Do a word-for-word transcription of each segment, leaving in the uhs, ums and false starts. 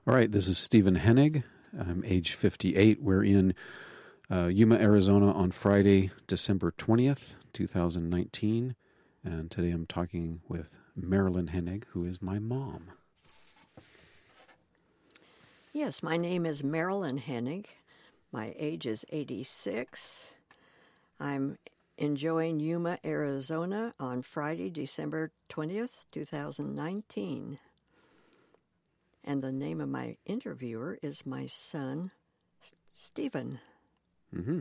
All right, this is Stephen Hennig. I'm age fifty-eight. We're in uh, Yuma, Arizona on Friday, December twentieth, twenty nineteen. And today I'm talking with Marilyn Hennig, who is my mom. Yes, my name is Marilyn Hennig. My age is eighty-six. I'm enjoying Yuma, Arizona on Friday, December twentieth, twenty nineteen. And the name of my interviewer is my son, Stephen. Mm-hmm.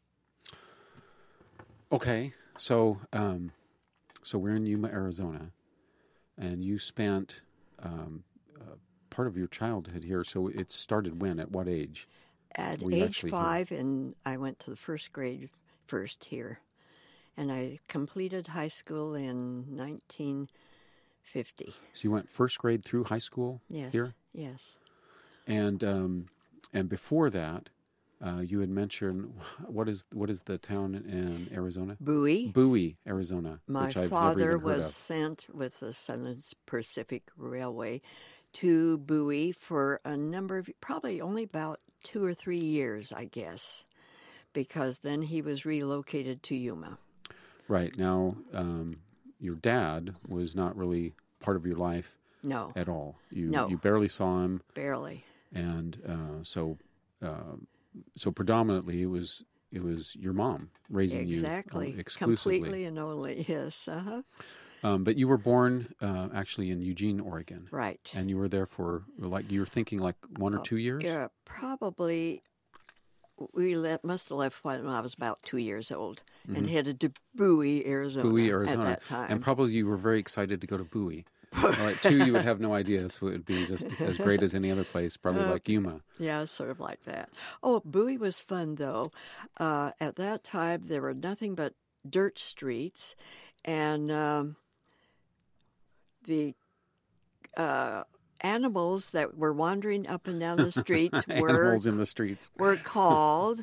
Okay, so um, so we're in Yuma, Arizona, and you spent um, uh, part of your childhood here. So it started when? At what age? At were you age actually five, here? And I went to the first grade first here. And I completed high school in nineteen fifty. So you went first grade through high school Yes, here? yes. And um, and before that, uh, you had mentioned, what is what is the town in Arizona? Bowie. Bowie, Arizona. My which I've father never even heard was of. sent with the Southern Pacific Railway to Bowie for a number of, probably only about two or three years, I guess, because then he was relocated to Yuma. Right. Now, um, your dad was not really part of your life No, at all. You No. you barely saw him, barely. and uh, so uh, so predominantly it was it was your mom raising Exactly. you uh, exclusively. Completely and only, yes. Uh-huh. Um, but you were born uh, actually in Eugene, Oregon. Right. And you were there for, like, you were thinking like one or two years? Yeah, probably. We le- must have left when I was about two years old and Mhm. headed to Bowie, Arizona, Bowie, Arizona. at that time. And probably you were very excited to go to Bowie. Well, at two, you would have no idea, so it would be just as great as any other place, probably Uh, like Yuma. Yeah, sort of like that. Oh, Bowie was fun, though. Uh, at that time, there were nothing but dirt streets, and um, the uh, animals that were wandering up and down the streets were Animals in the streets. were called,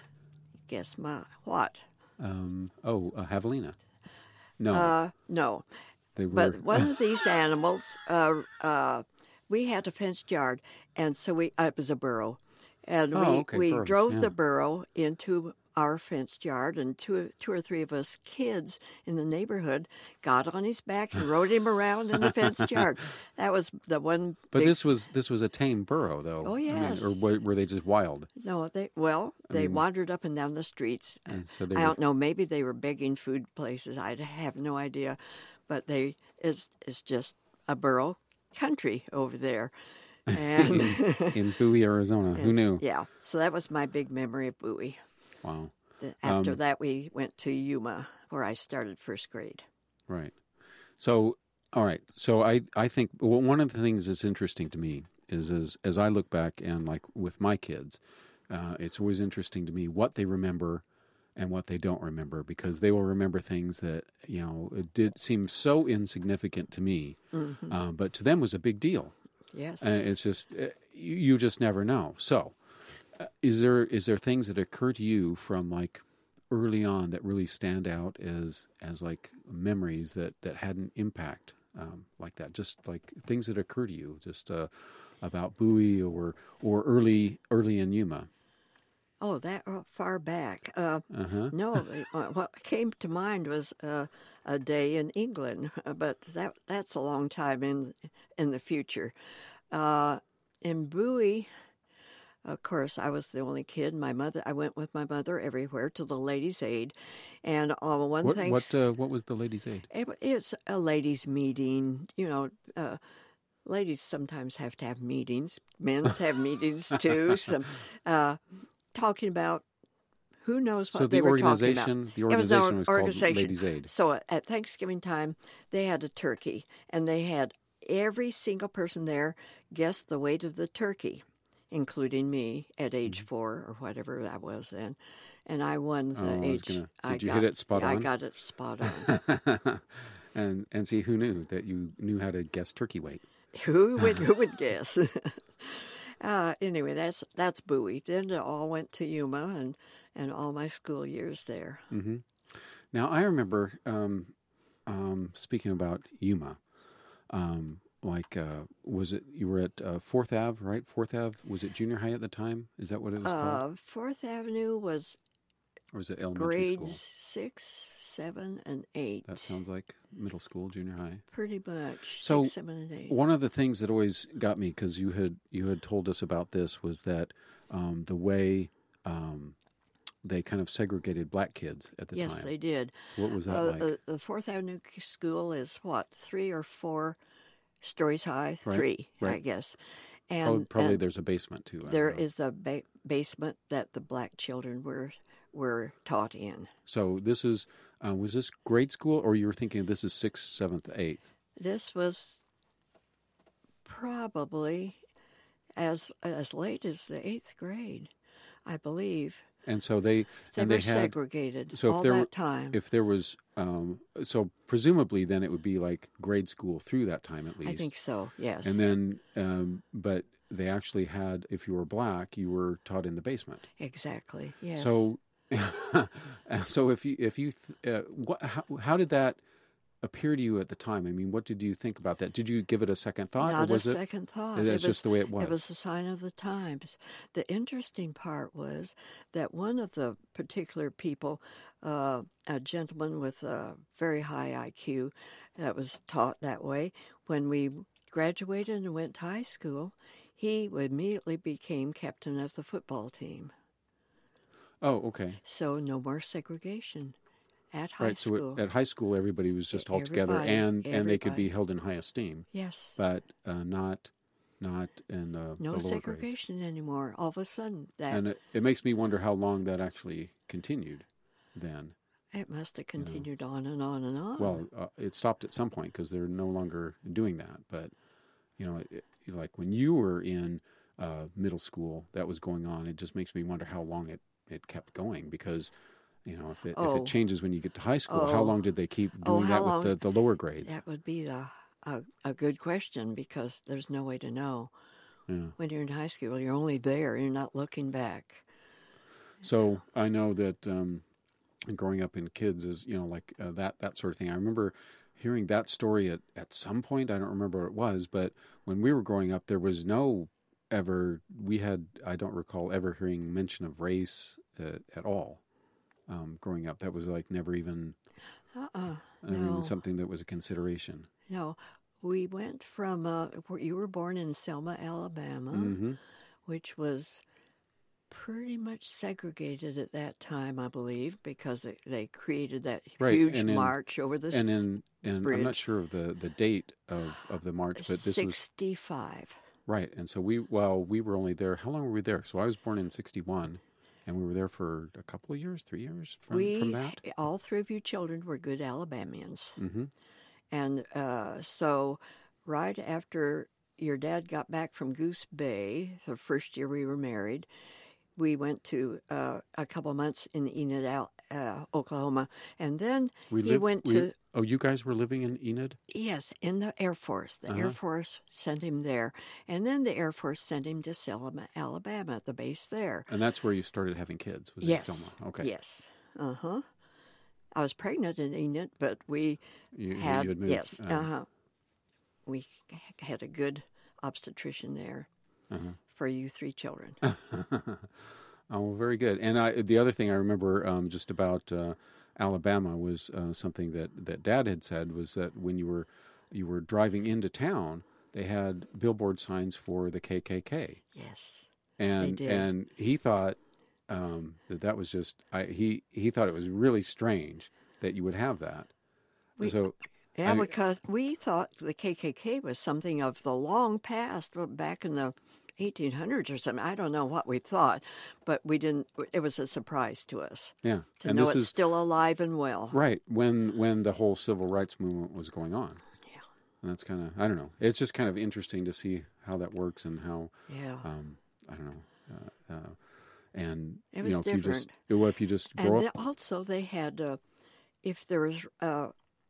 guess my, what? Um, oh, uh, javelina. No, Uh, no. they were. But one of these animals, uh, uh, we had a fenced yard, and so we uh, it was a burro, and Oh, we okay, we burros, drove yeah. the burro into our fenced yard, and two two or three of us kids in the neighborhood got on his back and rode him around in the fenced yard. That was the one. But big, this was this was a tame burro, though. Oh, I mean, yes. or were, were they just wild? no, they well I they mean- wandered up and down the streets. And so they I were, don't know. Maybe they were begging food places. I have no idea, but they it's it's just a burro country over there, and in Bowie, Arizona. Who it's- knew? Yeah, so that was my big memory of Bowie. Wow. After Um, that, we went to Yuma, where I started first grade. Right. So, all right. So I, I think well, one of the things that's interesting to me is as, as I look back and like with my kids, uh, it's always interesting to me what they remember and what they don't remember, because they will remember things that, you know, it did seem so insignificant to me, Mm-hmm. uh, but to them was a big deal. Yes. Uh, it's just, uh, you, you just never know. So uh, is there is there things that occur to you from like early on that really stand out as as like memories that, that had an impact um, like that? Just like things that occur to you, just uh, about Bowie or or early early in Yuma. Oh, that far back. Uh, Uh-huh. no, it- what came to mind was uh, a day in England, uh, but that that's a long time in in the future. Uh, in Bowie, of course, I was the only kid. My mother, I went with my mother everywhere to the Ladies' Aid, and uh, one What thing. what uh, what was the Ladies' Aid? It, it's a ladies' meeting. You know, uh, ladies sometimes have to have meetings. Men have meetings too. Some uh, talking about who knows what So they the were talking about. organization the It was an organization was, organization. called Ladies' Aid. So at Thanksgiving time, they had a turkey, and they had every single person there guess the weight of the turkey, including me at age Mm-hmm. four or whatever I was then. And I won the Oh, I was age. gonna- I did you got, hit it spot yeah, I on? got it spot on. and and see who knew that you knew how to guess turkey weight. Who would who would guess? uh, anyway, that's that's Bowie. Then it all went to Yuma and, and all my school years there. hmm Now I remember um, um, speaking about Yuma. Um, like, uh, was it, you were at uh, fourth Ave, right? fourth Ave, was it junior high at the time? Is that what it was called? Uh, Fourth Avenue was Or was it elementary grades school? six, seven, and eight. That sounds like middle school, junior high. Pretty much. So six, seven, and eight. one of the things that always got me, because you had you had told us about this, was that um, the way um, they kind of segregated black kids at the Yes, time. they did. So what was that Uh, like? uh, the Fourth Avenue School is what, three or four stories high? Right, Three, I right. guess. probably And, probably and there's a basement too. I there don't know. is a ba- basement that the black children were were taught in. So this is uh, was this grade school, or you were thinking this is sixth, seventh, eighth? This was probably as as late as the eighth grade, I believe. And so they They and were they had segregated so if all there that were- time. if there was um, so presumably then it would be like grade school through that time at least. I think so. Yes. And then, um, but they actually had, if you were black, you were taught in the basement. exactly. Yes. So, so if you if you th- uh, what how, how did that appear to you at the time? I mean, what did you think about that? Did you give it a second thought, Not or was a it? second thought. That's It was- just the way it was. It was a sign of the times. The interesting part was that one of the particular people, uh, a gentleman with a very high I Q, that was taught that way, when we graduated and went to high school, he immediately became captain of the football team. Oh, okay. So no more segregation at high Right. So school. at, at high school, everybody was just all together, Everybody, and and they could be everybody. held in high esteem, yes. but uh, not not in the, No the lower grades. segregation anymore. All of a sudden, that And it, it makes me wonder how long that actually continued. Then, it must have continued on and on and on. well, uh, it stopped at some point because they're no longer doing that. But you know, it, it- like when you were in uh, middle school, that was going on. It just makes me wonder how long it, it kept going because. You know, if it, if Oh. it changes when you get to high school, how Oh. long did they keep Oh, doing how that long- with the, the lower grades? that would be the, a, a good question because there's no way to know. Yeah. When you're in high school, you're only there. You're not looking back. So I know that um, growing up in kids is, you know, like uh, that that sort of thing. I remember hearing that story at, at some point. I don't remember what it was, but when we were growing up, there was no ever, we had, I don't recall ever hearing mention of race uh, at all um, growing up. That was like never even, Uh-uh. never No. even something that was a consideration. No. We went from, uh, where you were born in Selma, Alabama, hmm which was pretty much segregated at that time, I believe, because they, they created that Right, huge and in- march over this And in, and I'm bridge. not sure of the, the date of, of the march, but this was sixty-five. right. And so we, well, we were only there. How long were we there? So I was born in sixty-one, and we were there for a couple of years, three years from, we, from that. all three of you children were good Alabamians. hmm And uh, so right after your dad got back from Goose Bay, the first year we were married, we went to uh, a couple months in Enid, Al- uh, Oklahoma. And then We he lived, went we- to, Oh, you guys were living in Enid? yes, in the Air Force. The Air Uh-huh. Force sent him there. And then the Air Force sent him to Selma, Alabama, at the base there. And that's where you started having kids, was Yes. in Selma. Okay. Yes. Uh-huh. I was pregnant in Enid, but we You, had, you had moved. yes, um, uh-huh. We had a good obstetrician there uh-huh. for you three children. Oh, very good. And I, the other thing I remember um, just about uh, Alabama was uh, something that, that Dad had said was that when you were you were driving into town, they had billboard signs for the K K K, Yes. and did. and he thought um, that that was just I, he he thought it was really strange that you would have that. We- so Yeah, I- because we thought the K K K was something of the long past, but back in the eighteen hundreds or something. I don't know what we thought, but we didn't. It was a surprise to us yeah, to and know this it's is still alive and well. right when when the whole civil rights movement was going on. Yeah. And that's kind of, I don't know. It's just kind of interesting to see how that works and how, Yeah. um, I don't know. Uh, uh, and, It you was know, if you just, different. well, if you just And grow the- up, also, they had, uh, if there was uh,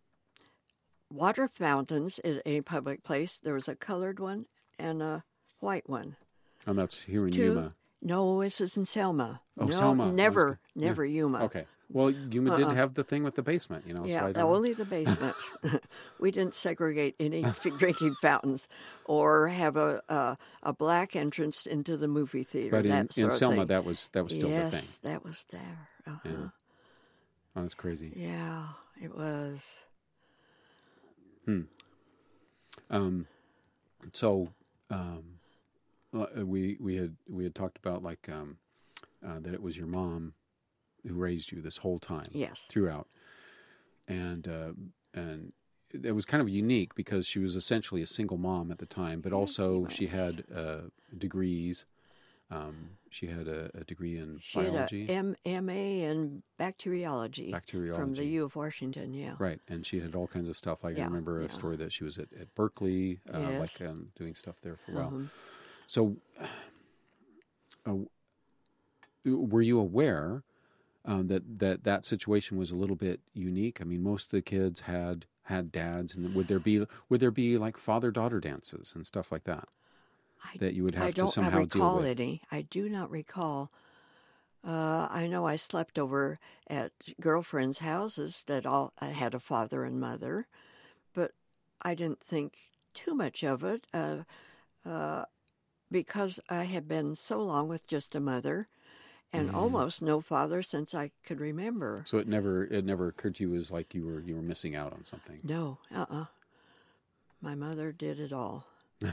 water fountains at a public place, there was a colored one and a white one. and that's here in Two- Yuma. No, this is in Selma. Oh, no, Selma. I was Never, go- yeah. never Yuma. Okay. Well, you uh-uh. did have the thing with the basement, you know. Yeah, so only the basement. We didn't segregate any drinking fountains or have a, a a black entrance into the movie theater. But in, that in Selma, thing. that was that was still yes, the thing. Yes, that was there. Uh-huh. Yeah. Oh, that's crazy. Yeah, it was. Hmm. Um. So, um, we we had we had talked about like um, uh, that it was your mom who raised you this whole time, yes, throughout, and uh, and it was kind of unique because she was essentially a single mom at the time, but also she had uh, degrees. Um, she had a, a degree in she biology, had a M A in bacteriology, bacteriology from the U of Washington. Yeah, right, and she had all kinds of stuff. Like yeah, I remember a yeah. story that she was at, at Berkeley, uh, yes. like um, doing stuff there for a while. Uh-huh. So, uh, were you aware um, that, that that situation was a little bit unique? I mean, most of the kids had had dads, and would there be would there be like father-daughter dances and stuff like that I, that you would have I don't to somehow recall deal with? any. I do not recall. Uh, I know I slept over at girlfriends' houses that all I had a father and mother, but I didn't think too much of it. Uh, uh, Because I had been so long with just a mother and mm-hmm. almost no father since I could remember. So it never it never occurred to you as like you were you were missing out on something. No, uh-uh. My mother did it all.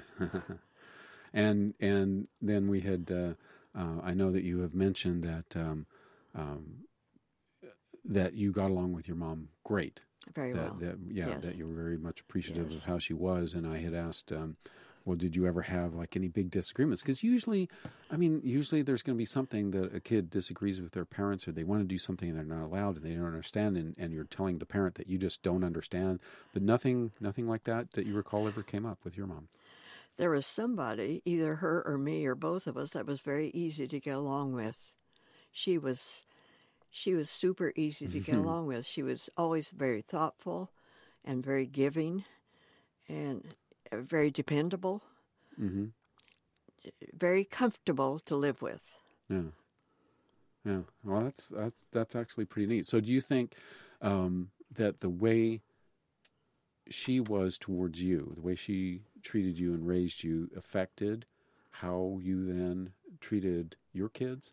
and and then we had uh, uh, I know that you have mentioned that um, um, that you got along with your mom great. Very that, well. That, yeah, yes. that you were very much appreciative yes. of how she was, and I had asked. Um, Well, did you ever have like any big disagreements? Because usually, I mean, usually there's going to be something that a kid disagrees with their parents, or they want to do something and they're not allowed and they don't understand, and, and you're telling the parent that you just don't understand. But nothing, nothing like that that you recall ever came up with your mom. There was somebody, either her or me or both of us, that was very easy to get along with. She was, she was super easy to get along with. She was always very thoughtful, and very giving, and very dependable, mm-hmm. very comfortable to live with. Yeah, yeah. Well, that's that's that's actually pretty neat. So, do you think um, that the way she was towards you, the way she treated you and raised you, affected how you then treated your kids?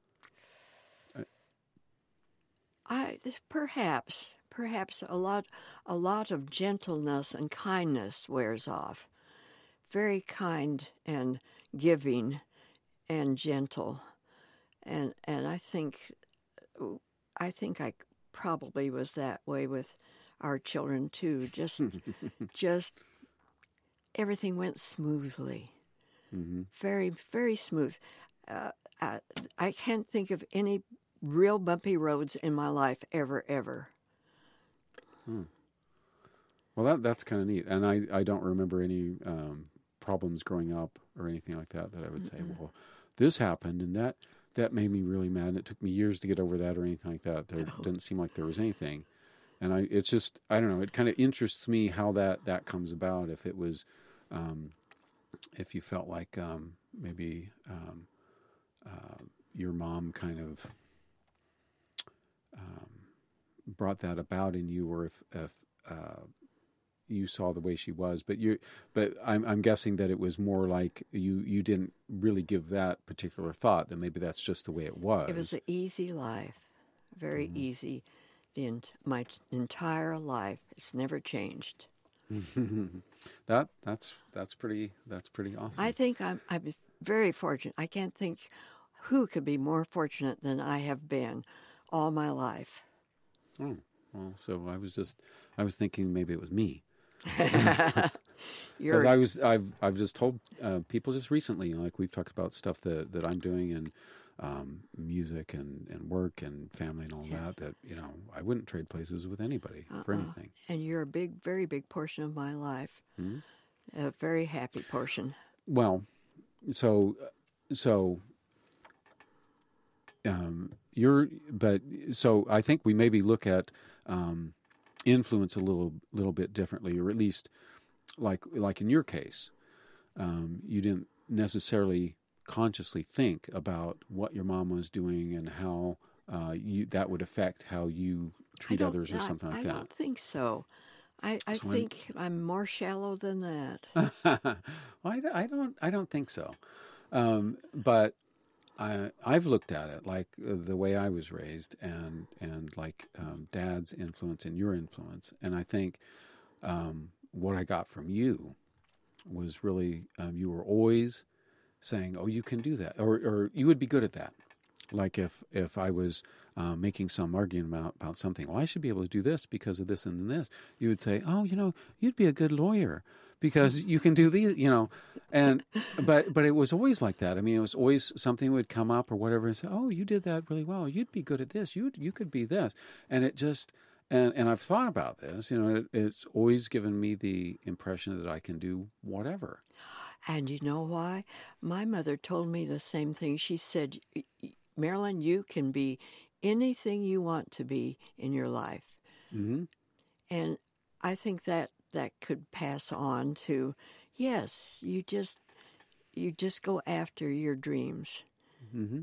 I perhaps. Perhaps a lot, a lot of gentleness and kindness wears off. Very kind and giving, and gentle, and and I think, I think I probably was that way with our children too. Just, just everything went smoothly, mm-hmm. very very smooth. Uh, I, I can't think of any real bumpy roads in my life ever ever. Hmm. Well, that that's kind of neat, and I, I don't remember any um, problems growing up or anything like that that I would mm-hmm. say, well, this happened and that that made me really mad, and it took me years to get over that or anything like that. There oh. didn't seem like there was anything, and I it's just I don't know. It kind of interests me how that, that comes about. If it was, um, if you felt like um, maybe um, uh, your mom kind of. Um, brought that about in you, or if, if uh, you saw the way she was, but you, but I'm, I'm guessing that it was more like you, you didn't really give that particular thought, that maybe that's just the way it was. It was an easy life, very mm-hmm. easy. The ent- my entire life, it's never changed. that that's that's pretty that's pretty awesome. I think I'm I'm very fortunate. I can't think who could be more fortunate than I have been all my life. Oh, well, so I was just, I was thinking maybe it was me. Because I was, I've, I've just told uh, people just recently, like we've talked about stuff that, that I'm doing and um, music and, and work and family and all yeah. that, that, you know, I wouldn't trade places with anybody uh-uh. for anything. And you're a big, very big portion of my life. Hmm? A very happy portion. Well, so, so... Um, you're, but so I think we maybe look at um, influence a little, little bit differently, or at least, like, like in your case, um, you didn't necessarily consciously think about what your mom was doing and how uh, you that would affect how you I treat don't, others or I, something like I that. don't think so. I, I So think I'm more shallow than that. well, I, I don't I don't think so, um, but I I've looked at it like uh, the way I was raised and and like um, Dad's influence and your influence, and I think um, what I got from you was really um, you were always saying, "Oh, you can do that," or or you would be good at that. Like if if I was uh, making some argument about, about something, well, I should be able to do this because of this and this. You would say, "Oh, you know, you'd be a good lawyer because you can do these," you know. And but but it was always like that. I mean, it was always something would come up or whatever, and say, "Oh, you did that really well. You'd be good at this. You you could be this," and it just. And and I've thought about this. You know, it, it's always given me the impression that I can do whatever. And you know why? My mother told me the same thing. She said, Marilyn, you can be anything you want to be in your life. Mm-hmm. And I think that that could pass on to, yes, you just you just go after your dreams. Mm-hmm.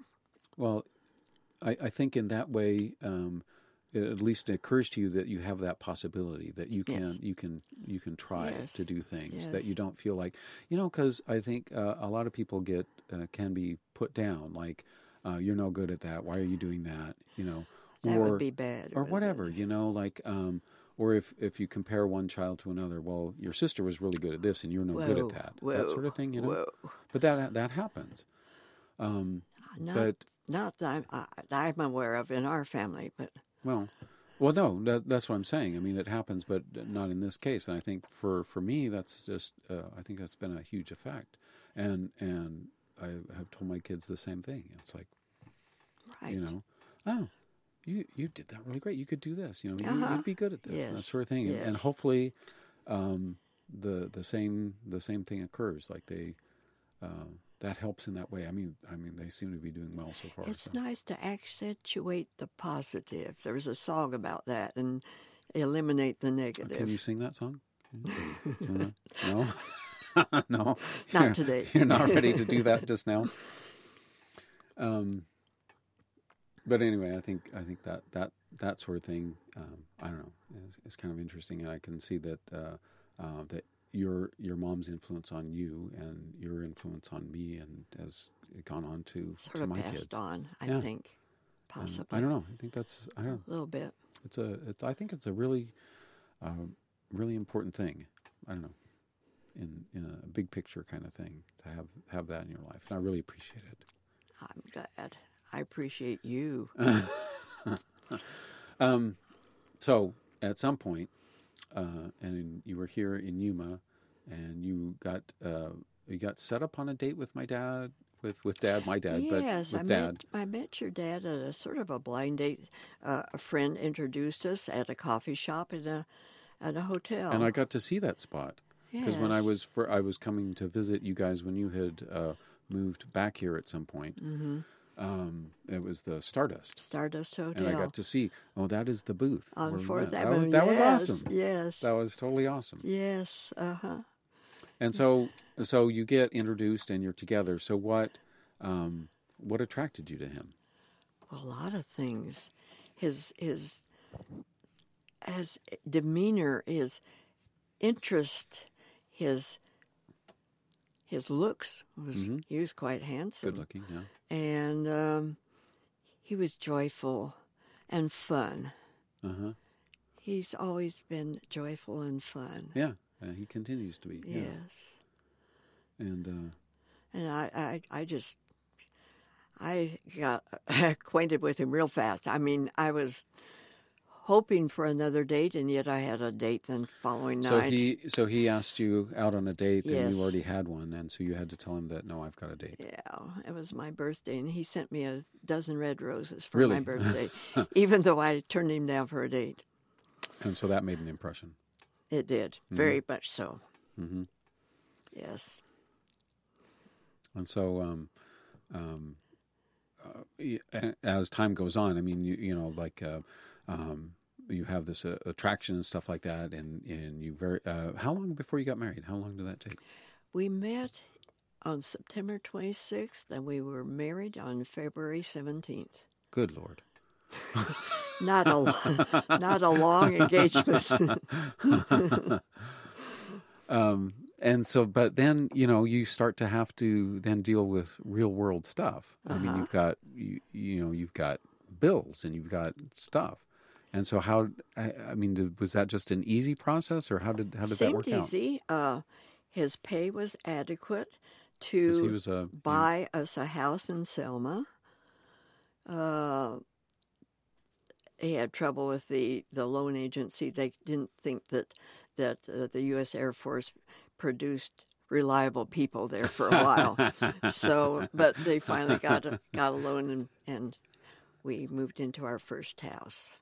Well, I, I think in that way, um, it, at least it occurs to you that you have that possibility that you can Yes. you can you can try Yes. to do things Yes. that you don't feel like you know because I think uh, a lot of people get uh, can be put down like uh, you're no good at that. Why are you doing that? You know, That or would be bad. or wouldn't whatever. it? You know, like. Um, or if, if you compare one child to another, well, your sister was really good at this, and you're no good at Whoa, that. whoa, That sort of thing, you know. whoa. But that that happens. Um, Not, but not that I'm, I, I'm aware of in our family, but well, well, no, that, that's what I'm saying. I mean, it happens, but not in this case. And I think for, for me, that's just uh, I think that's been a huge effect. And and I have told my kids the same thing. It's like, right. you know, oh, you you did that really great. You could do this. You know, you, Uh-huh. you'd be good at this. And that Yes, sort of thing. And, and yes. hopefully, um, the the same the same thing occurs. Like they. Uh, that helps in that way. I mean, I mean, they seem to be doing well so far. It's so. nice to accentuate the positive. There's a song about that, and eliminate the negative. Can you sing that song? No, no, Not You're- today. You're not ready to do that just now. Um, but anyway, I think I think that that that sort of thing. Um, I don't know. Is, is kind of interesting, and I can see that uh, uh, that your your mom's influence on you and your influence on me, and has gone on to Sort to of my passed kids. on, I Yeah. think, Um, possibly. I don't know. I think that's I don't know. A little bit. It's a. It's, I think it's a really, uh, really important thing. I don't know, in in a big picture kind of thing to have have that in your life, and I really appreciate it. I'm glad. I appreciate you. um, so at some point, uh, and you were here in Yuma, and you got uh, you got set up on a date with my dad, with with dad, my dad, yes, but I with dad. met I met your dad at a sort of a blind date. Uh, a friend introduced us at a coffee shop in a at a hotel. And I got to see that spot because when I Yes. was for I was coming to visit you guys when you had uh, moved back here at some point. Mm-hmm. Um, it was the Stardust, Stardust Hotel. and I got to see. Oh, that is the booth where on we Fourth met. Avenue. That was, that was Yes, awesome. Yes. That was totally awesome. Yes. Uh huh. And so, so you get introduced and you're together. So what, um, what attracted you to him? A lot of things. His his his demeanor, his interest, his his looks was Mhm. he was quite handsome. Good looking, yeah. And um, he was joyful and fun. Uh huh. He's always been joyful and fun. Yeah, uh, he continues to be. Yeah. Yes. And uh, And I, I, I just, I got acquainted with him real fast. I mean, I was hoping for another date, and yet I had a date the following so night. he, so he asked you out on a date, and Yes. you already had one, and so you had to tell him that no, I've got a date. Yeah, it was my birthday, and he sent me a dozen red roses for Really? my birthday, even though I turned him down for a date. And so that made an impression. It did, very much so. Mm-hmm. Yes. And so, um, um, uh, y- a- as time goes on, I mean, you, you know, like uh, um, you have this uh, attraction and stuff like that, and and you very. Uh, how long before you got married? How long did that take? We met on September twenty-sixth, and we were married on February seventeenth. Good Lord. Not a not a long engagement. um, and so, but then you know you start to have to then deal with real world stuff. I mean, Uh-huh. you've got you, you know you've got bills and you've got stuff. And so, how? I, I mean, did, was that just an easy process, or how did how did that Seemed work out? easy. Uh, his pay was adequate 'Cause he to was a buy us a house in Selma. Uh, he had trouble with the, the loan agency. They didn't think that that uh, the U S Air Force produced reliable people there for a while. So, but they finally got a, got a loan, and, and we moved into our first house.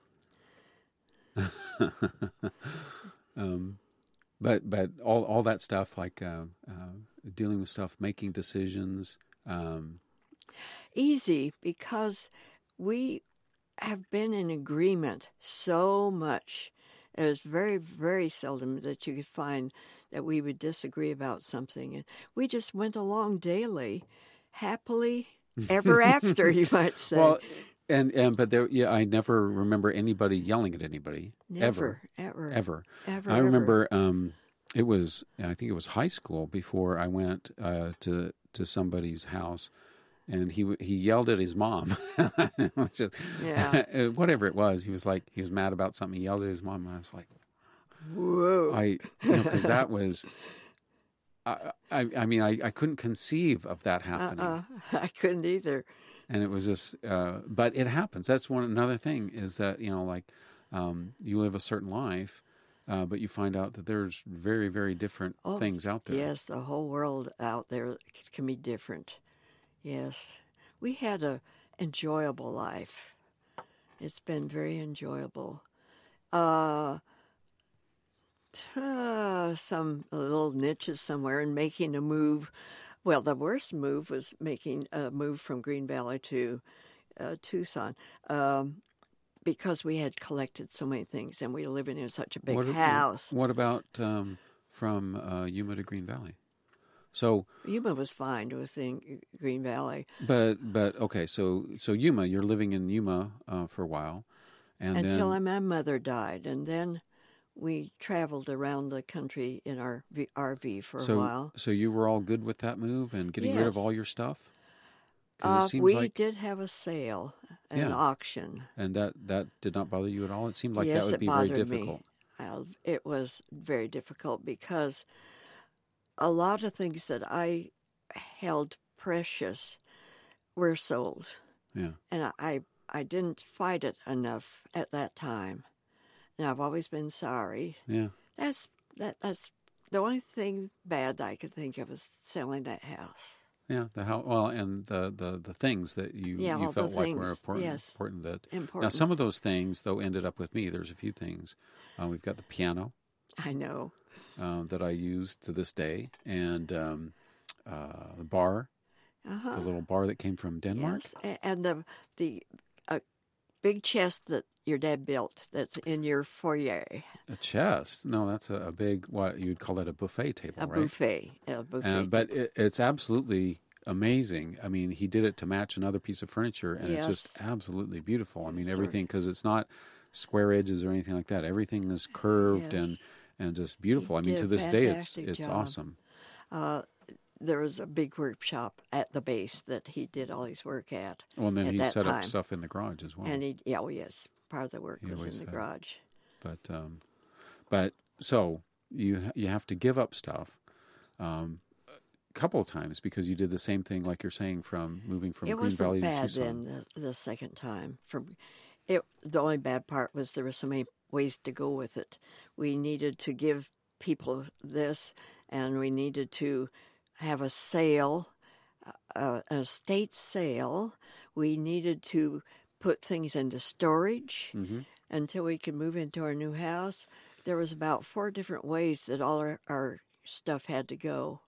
um, but but all all that stuff like uh, uh, dealing with stuff, making decisions. Um, Easy because we have been in agreement so much. It was very, very seldom that you could find that we would disagree about something. And we just went along daily, happily ever after, you might say. well, and and but there, yeah, I never remember anybody yelling at anybody. Never, ever, ever, ever. ever. I ever. remember um, it was I think it was high school before I went uh, to to somebody's house. And he he yelled at his mom. Just, Yeah. whatever it was, he was like he was mad about something. He yelled at his mom, and I was like, Whoa! I you know because that was, I I, I mean I, I couldn't conceive of that happening, Uh-uh. I couldn't either. and it was just, uh, but it happens. That's one another thing is that you know like um, you live a certain life, uh, but you find out that there's very very different Oh, things out there. Yes, the whole world out there can be different. Yes, we had a enjoyable life. It's been very enjoyable. Uh, uh, some little niches somewhere and making a move. Well, the worst move was making a move from Green Valley to uh, Tucson um, because we had collected so many things and we were living in such a big what, house. What about um, from uh, Yuma to Green Valley? So Yuma was fine within Green Valley. But but okay, so so Yuma, you're living in Yuma uh, for a while, and Until then my mother died, and then we traveled around the country in our v- R V for so a while. so you were all good with that move and getting rid of Yes. all your stuff. 'Cause Uh, it seems we like, did have a sale, an Yeah. auction. and that that did not bother you at all. It seemed like Yes, that would it be very bothered me. difficult. Uh, it was very difficult because a lot of things that I held precious were sold. Yeah, And I, I didn't fight it enough at that time. And I've always been sorry. yeah. That's that. That's the only thing bad that I could think of is selling that house. Yeah, the how well and the, the, the things that you, Yeah, you all felt the like were things, important. yes. Important that Important. now some of those things though ended up with me. There's a few things. Uh, we've got the piano I know. uh, that I use to this day, and um, uh, the bar, Uh-huh. the little bar that came from Denmark. Yes, a- and the the uh, big chest that your dad built that's in your foyer, A chest? No, that's a, a big, what you'd call that a buffet table, a right? buffet, a buffet. Uh, but it, it's absolutely amazing. I mean, he did it to match another piece of furniture, and it's just Yes. absolutely beautiful. I mean, Sure. everything, because it's not square edges or anything like that. Everything is curved and, Yes. and just beautiful. I mean, did to a this day, it's fantastic it's job. awesome. uh, there was a big workshop at the base that he did all his work at, Well, and then at he that set up time. stuff in the garage as well. and he yeah, well, yes, part of the work He was in always the had. garage. But um, but so you you have to give up stuff um, a couple of times because you did the same thing, like you're saying, from moving from It Green wasn't Valley to bad Tucson. then. The, the second time, from it, the only bad part was there were so many ways to go with it. We needed to give people this, and we needed to have a sale, uh, an estate sale. We needed to put things into storage hmm until we could move into our new house. There was about four different ways that all our, our stuff had to go,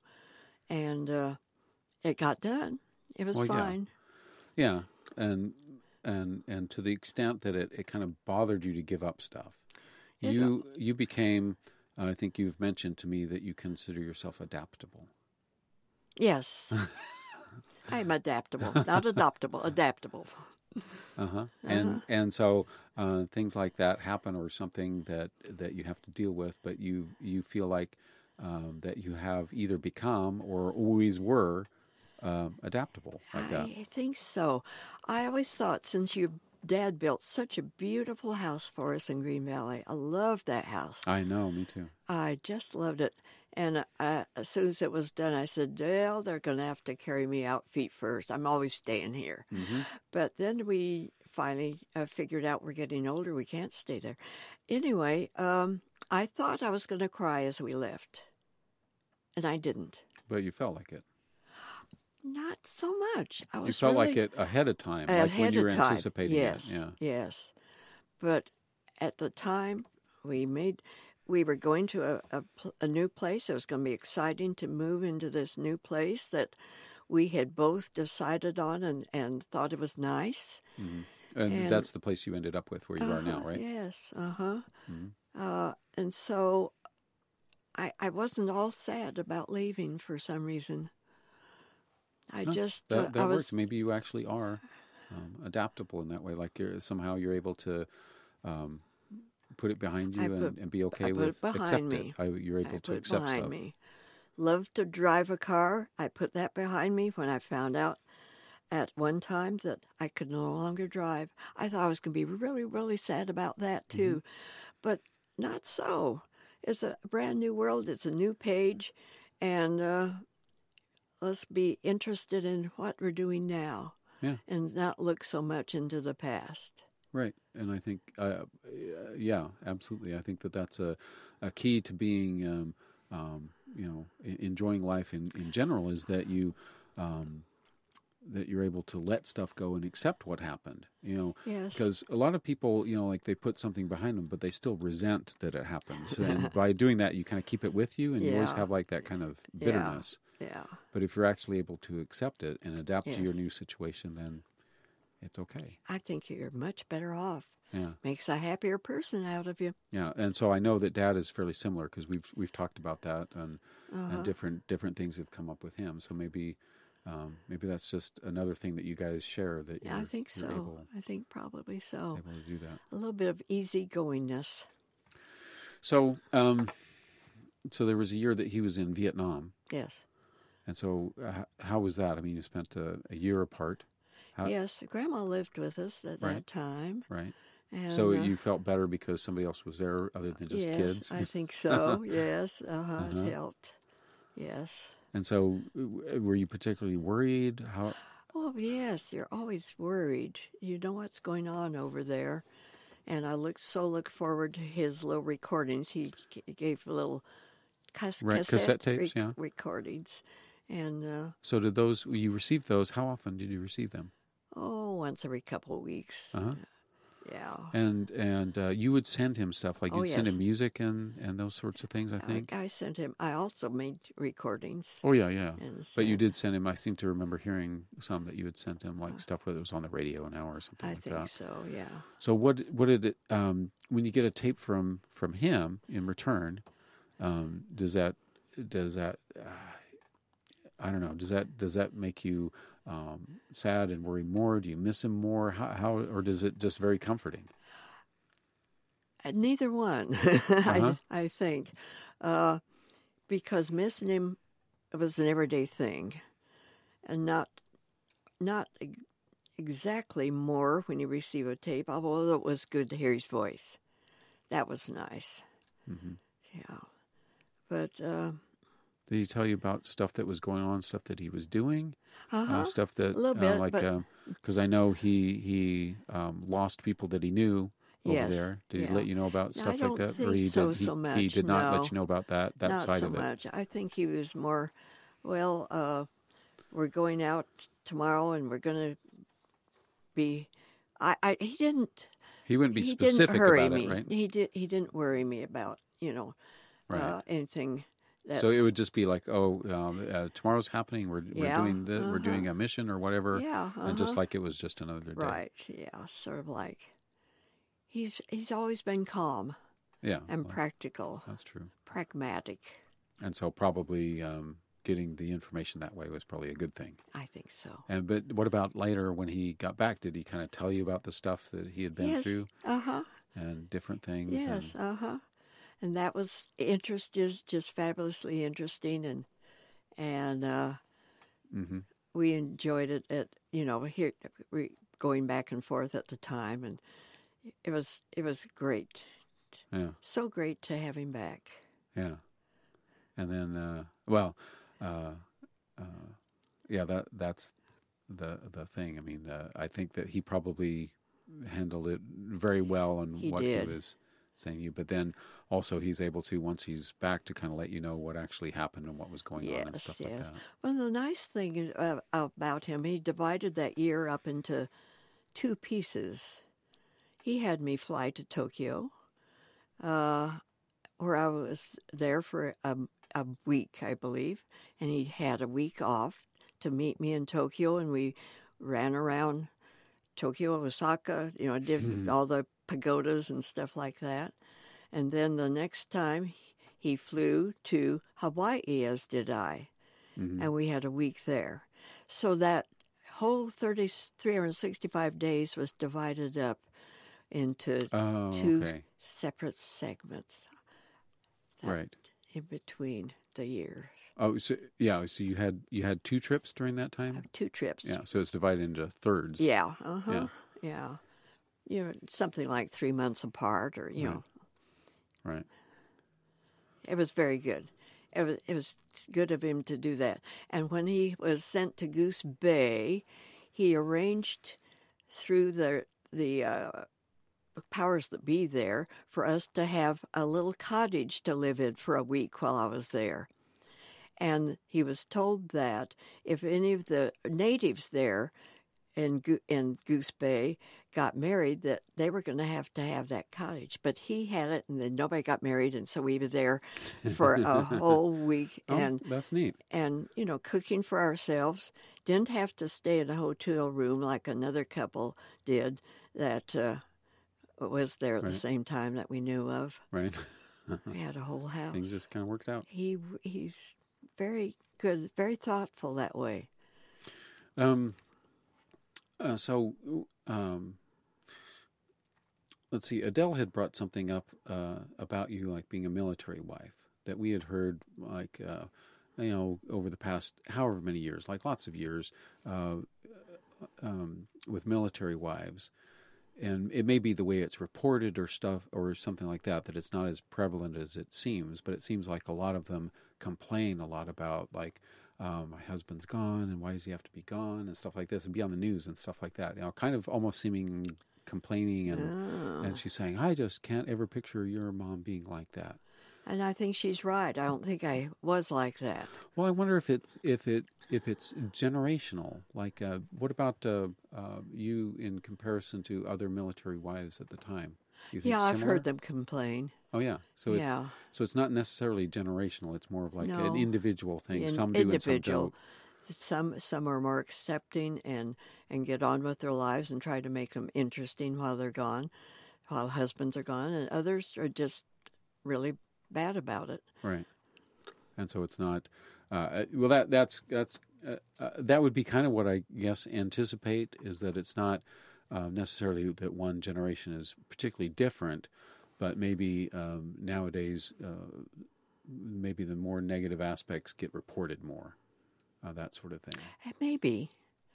and uh, it got done. It was Well, yeah. fine. Yeah, and and and to the extent that it, it kind of bothered you to give up stuff, It- you you became. Uh, I think you've mentioned to me that you consider yourself adaptable. Yes. I'm adaptable. Not adoptable, adaptable. Uh-huh. And and so uh, things like that happen, or something that that you have to deal with, but you you feel like um, that you have either become or always were um, adaptable like that. I think so. I always thought, since your dad built such a beautiful house for us in Green Valley, I loved that house. I know, me too. I just loved it. And uh, as soon as it was done, I said, well, they're going to have to carry me out feet first. I'm always staying here. Mm-hmm. But then we finally uh, figured out we're getting older. We can't stay there. Anyway, um, I thought I was going to cry as we left. And I didn't. But you felt like it. Not so much. I was You felt really, like it ahead of time, ahead like when you were of time. anticipating yes, it. Yeah. Yes. But at the time, we made, we were going to a, a, a new place. It was going to be exciting to move into this new place that we had both decided on and, and thought it was nice. Mm-hmm. And, And- that's the place you ended up with, where you are now, Uh-huh, right? Yes. Uh-huh. Mm-hmm. Uh, and so I, I wasn't all sad about leaving for some reason. I No, just, that uh, that I works. was, Maybe you actually are um, adaptable in that way. Like you're, somehow you're able to um, put it behind you I and, put- and be okay I put with it behind accept me. it. I, you're I able to put it accept behind stuff. me. Loved to drive a car. I put that behind me when I found out at one time that I could no longer drive. I thought I was going to be really, really sad about that too. Mm-hmm. But not so. It's a brand new world. It's a new page. And uh, let's be interested in what we're doing now. Yeah. And not look so much into the past. Right, and I think, uh, yeah, absolutely. I think that that's a, a key to being, um, um, you know, e- enjoying life in, in general, is that you, um, that you're able to let stuff go and accept what happened. You know, Yes. because a lot of people, you know, like they put something behind them, but they still resent that it happened. And by doing that, you kind of keep it with you, and you always Yeah. have like that kind of Yeah. bitterness. Yeah. But if you're actually able to accept it and adapt to your Yes. new situation, then it's okay. I think you're much better off. Yeah. Makes a happier person out of you. Yeah, and so I know that Dad is fairly similar, because we've we've talked about that, and, Uh-huh. and different different things have come up with him. So maybe um, maybe that's just another thing that you guys share, that you're, Yeah, I think you're so. able, I think probably so. able to do that. A little bit of easygoingness. So um, so there was a year that he was in Vietnam, Yes. and so uh, how was that? I mean, you spent a, a year apart, how, Yes, Grandma lived with us at Right. that time. right? And, So uh, you felt better because somebody else was there other than just yes, kids? I think so. Yes. Uh-huh. Uh-huh. It helped. Yes. And so uh, were you particularly worried? How? Oh, yes. You're always worried. You know what's going on over there. And I look so look forward to his little recordings. He g- gave little cas- Right, cassette tapes, yeah. recordings. And, uh, So did those, you received those, how often did you receive them? oh, once every couple of weeks. Uh-huh. Yeah. And and uh, you would send him stuff, like Oh, you'd send yes. him music and, and those sorts of things, I think. I, I sent him, I also made recordings. Oh, yeah, yeah. And But you sent- did send him, I seem to remember hearing some that you had sent him, like stuff that was on the radio now or something I like think that. so, yeah. So what what did it, um, when you get a tape from, from him in return, um, does that, does that, uh, I don't know, does that, does that make you um, sad and worry more? Do you miss him more? How, how, or does it just very comforting? Uh, Neither one, Uh-huh. I, I think, uh, because missing him was an everyday thing, and not not ex- exactly more when you receive a tape. Although it was good to hear his voice, that was nice. Mm-hmm. Yeah, but uh, Did he tell you about stuff that was going on, stuff that he was doing, uh-huh, uh, stuff that a little uh, bit, like but- because I know he he um, lost people that he knew over Yes, there. Did yeah. he let you know about No, stuff I like don't that, think he so- did he, so he much, did not no. let you know about that that not side so of it? much. I think he was more, well, uh, we're going out tomorrow, and we're going to be. I, I he didn't. He wouldn't be he specific didn't hurry about me. it, right? He did. He didn't worry me about you know Right. uh, anything. That's, So it would just be like, oh, um, uh, tomorrow's happening. We're we're Yeah, doing the, we're uh-huh. doing a mission or whatever, yeah, and just uh-huh. like it was just another day. right, yeah, sort of like he's he's always been calm Yeah, and well, practical, that's true. pragmatic. And so probably um, getting the information that way was probably a good thing. I think so. And but what about later when he got back? Did he kind of tell you about the stuff that he had been Yes. through Uh-huh. and different things? Yes. And, Uh-huh. And that was interest is just fabulously interesting, and and uh, mm-hmm. we enjoyed it. At you know here we going back and forth at the time, and it was it was great. Yeah. So great to have him back. Yeah. And then, uh, well, uh, uh, yeah, that that's the the thing. I mean, uh, I think that he probably handled it very well on He what did. he was saying to you. But then also he's able to, once he's back, to kind of let you know what actually happened and what was going on and Yes, stuff like yes. that. Well, the nice thing is, uh, about him, he divided that year up into two pieces. He had me fly to Tokyo, uh, where I was there for a, a week, I believe, and he had a week off to meet me in Tokyo, and we ran around Tokyo, Osaka, you know, did all the pagodas and stuff like that. And then the next time he flew to Hawaii, as did I, Mm-hmm. and we had a week there. So that whole thirty, three hundred sixty-five days was divided up into Oh, two okay. separate segments that- Right. in between the years. Oh, so yeah, so you had you had two trips during that time? Two trips. Yeah, so it's divided into thirds. Yeah. Uh-huh. Yeah. Yeah. You know, something like three months apart, or, you Right. know, Right. it was very good. It was, it was good of him to do that. And when he was sent to Goose Bay, he arranged through the the uh, powers that be there for us to have a little cottage to live in for a week while I was there. And he was told that if any of the natives there in Go- in Goose Bay got married, that they were going to have to have that cottage. But he had it, and then nobody got married, and so we were there for a whole week, Oh, and that's neat. and you know, cooking for ourselves. Didn't have to stay in a hotel room like another couple did that uh, was there at Right. the same time that we knew of. Right. We had a whole house. Things just kind of worked out. He he's very good, very thoughtful that way. Um. Uh, so, um, let's see. Adele had brought something up uh, about you, like being a military wife, that we had heard, like, uh, you know, over the past however many years, like lots of years, uh, um, with military wives. And it may be the way it's reported or stuff or something like that, that it's not as prevalent as it seems, but it seems like a lot of them complain a lot about, like, um, my husband's gone and why does he have to be gone and stuff like this, and be on the news and stuff like that. You know, kind of almost seeming complaining, and Oh. and she's saying, I just can't ever picture your mom being like that. And I think she's right. I don't think I was like that. Well, I wonder if it's if it if it's generational. Like, uh, what about uh, uh, you in comparison to other military wives at the time? You think Yeah, I've similar? heard them complain. Oh yeah, so it's Yeah. so it's not necessarily generational. It's more of like No. an individual thing. An Some do and some individual. don't. Some some are more accepting and, and get on with their lives and try to make them interesting while they're gone, while husbands are gone, and others are just really bad about it. Right, and so it's not. Uh, well, that that's that's uh, uh, that would be kind of what I guess anticipate, is that it's not uh, necessarily that one generation is particularly different, but maybe um, nowadays uh, maybe the more negative aspects get reported more, uh, that sort of thing. Maybe.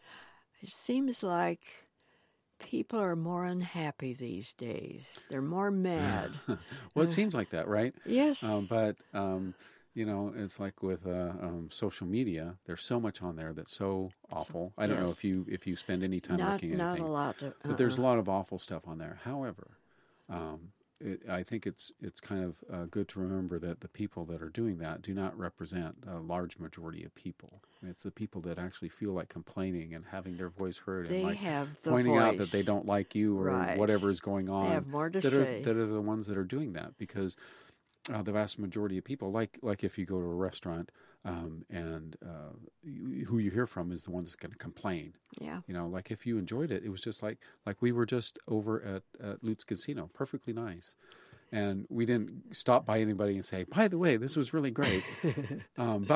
It seems like people are more unhappy these days. They're more mad. Well, it seems like that, right? Yes. Um, but, um, you know, it's like with uh, um, social media, there's so much on there that's so awful. I don't know yes. if you if you spend any time not looking at not anything. a lot. To, But there's a uh-uh. lot of awful stuff on there. However, um, it, I think it's it's kind of uh, good to remember that the people that are doing that do not represent a large majority of people. It's the people that actually feel like complaining and having their voice heard, They and like have the pointing out that voice. they don't like you or Right. whatever is going on. They have more to that say. are that are the ones that are doing that, because uh, the vast majority of people, like like if you go to a restaurant um, and uh, you, who you hear from is the one that's going to complain. Yeah. You know, like if you enjoyed it, it was just like like we were just over at, at Lutz Casino, perfectly nice. And we didn't stop by anybody and say, by the way, this was really great. um, but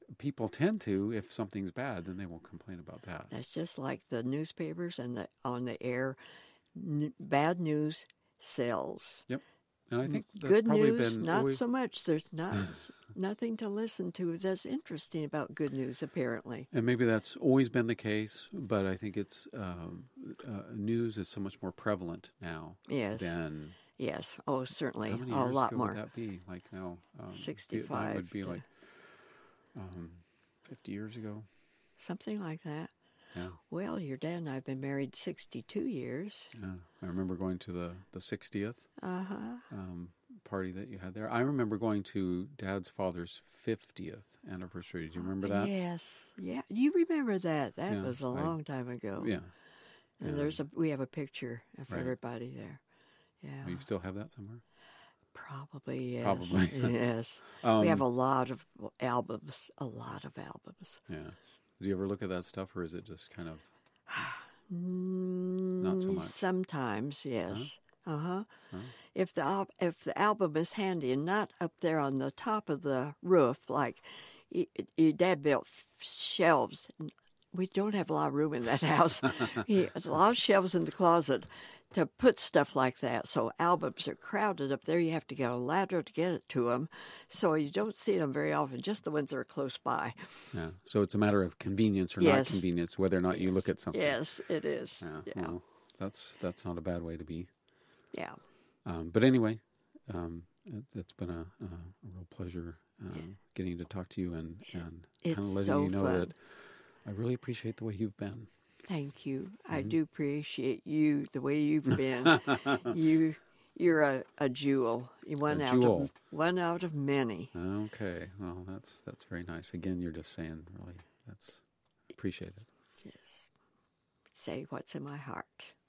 people tend to, if something's bad, then they will complain about that. That's just like the newspapers and the on the air. N- bad news sells. Yep. And I think that's good probably news, been not always, so much. There's not nothing to listen to that's interesting about good news, apparently. and maybe that's always been the case, but I think it's um, uh, news is so much more prevalent now Yes. than Yes. Oh, certainly. how many A years lot ago more. would that be? Like now, um, Vietnam sixty-five. would be to- like um, fifty years ago. something like that. Yeah. Well, your dad and I have been married sixty-two years. Yeah, I remember going to the the sixtieth Uh huh. um, party that you had there. I remember going to Dad's father's fiftieth anniversary. Do you remember that? Yes. Yeah. You remember that? That Yeah, was a I- long time ago. Yeah. And yeah. there's a we have a picture of Right. everybody there. Yeah. Oh, you still have that somewhere? Probably yes. Probably. yes. Um, We have a lot of albums. A lot of albums. Yeah. Do you ever look at that stuff, or is it just kind of? Not so much. Sometimes, yes. Uh huh. Huh? If the al- if the album is handy and not up there on the top of the roof, like y- y- your dad built f- shelves. We don't have a lot of room in that house. He has a lot of shelves in the closet to put stuff like that. So albums are crowded up there. You have to get a ladder to get it to them. So you don't see them very often, just the ones that are close by. Yeah. So it's a matter of convenience or Yes. not convenience, whether or not you look at something. Yes, it is. Yeah. Yeah. Well, that's that's not a bad way to be. Yeah. Um, but anyway, um, it, it's been a, a, a real pleasure um, getting to talk to you and, and kind of It's letting so you know fun. that I really appreciate the way you've been. Thank you. I Mm-hmm. do appreciate you, the way you've been. you, you're a, a jewel. You one A out jewel. of one out of many. Okay. Well, that's that's very nice. Again, you're just saying really that's appreciate it. Just say what's in my heart.